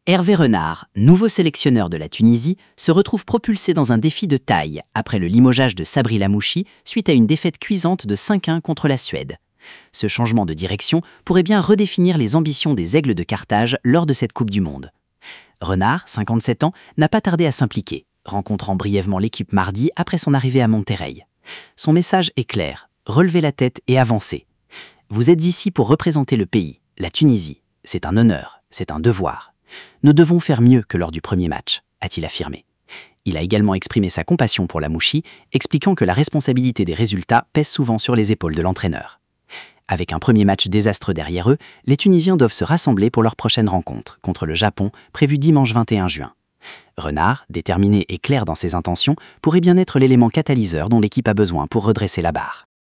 Hervé Renard, nouveau sélectionneur de la Tunisie, se retrouve propulsé dans un défi de taille après le limogeage de Sabri Lamouchi suite à une défaite cuisante de 5-1 contre la Suède. Ce changement de direction pourrait bien redéfinir les ambitions des Aigles de Carthage lors de cette Coupe du Monde. Renard, 57 ans, n'a pas tardé à s'impliquer, rencontrant brièvement l'équipe mardi après son arrivée à Monterrey. Son message est clair, relevez la tête et avancez. Vous êtes ici pour représenter le pays, la Tunisie. C'est un honneur, c'est un devoir. Nous devons faire mieux que lors du premier match, a-t-il affirmé. Il a également exprimé sa compassion pour Lamouchi, expliquant que la responsabilité des résultats pèse souvent sur les épaules de l'entraîneur. Avec un premier match désastreux derrière eux, les Tunisiens doivent se rassembler pour leur prochaine rencontre, contre le Japon, prévue dimanche 21 juin. Renard, déterminé et clair dans ses intentions, pourrait bien être l'élément catalyseur dont l'équipe a besoin pour redresser la barre.